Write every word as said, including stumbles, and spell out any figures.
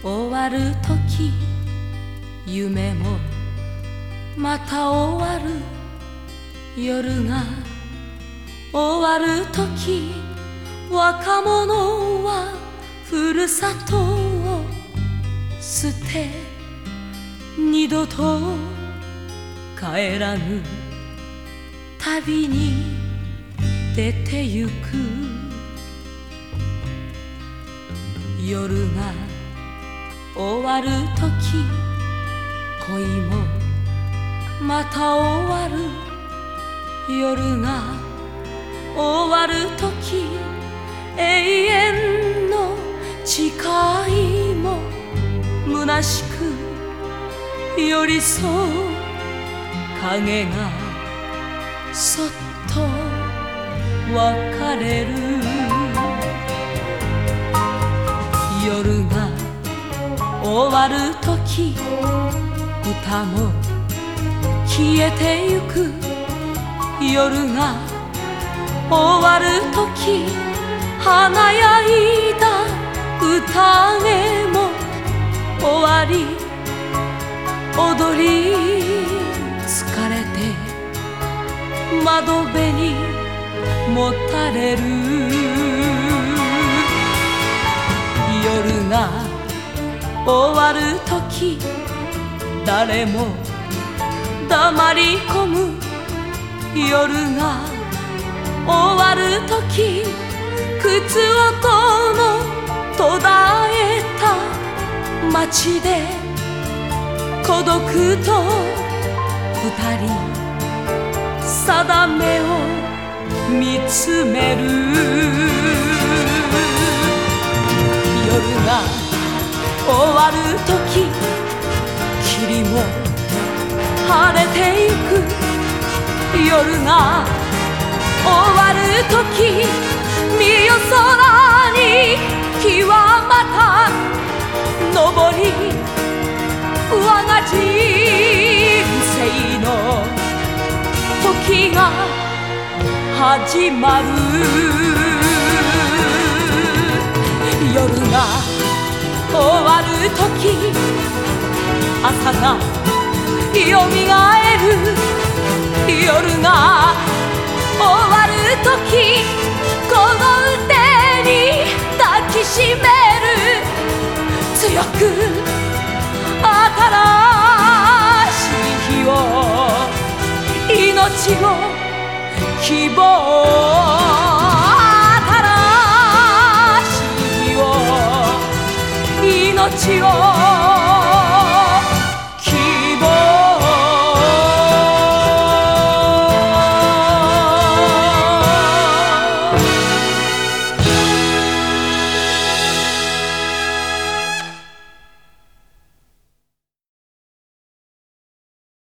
終わる時夢もまた終わる夜が終わる時若者はふるさとを捨て二度と帰らぬ旅に出てゆく夜が終わる時恋もまた終わる夜が終わる時永遠の誓いも虚しく寄り添う影がそっと別れる夜が終わる時歌も消えてゆく夜が終わる時華やいだ宴も終わり踊り疲れて窓辺にもたれる夜が終わる時誰も黙り込む夜が終わる時靴音の途絶えた街で孤独と二人定めを見つめる夜が終わる時霧も晴れてゆく夜が終わる時見よ空に日はまた昇り我が人生の時が始まる夜が終わる時朝がよみがえる夜が終わる時この腕に抱きしめる強く新しい日を命を希望新しい日を命を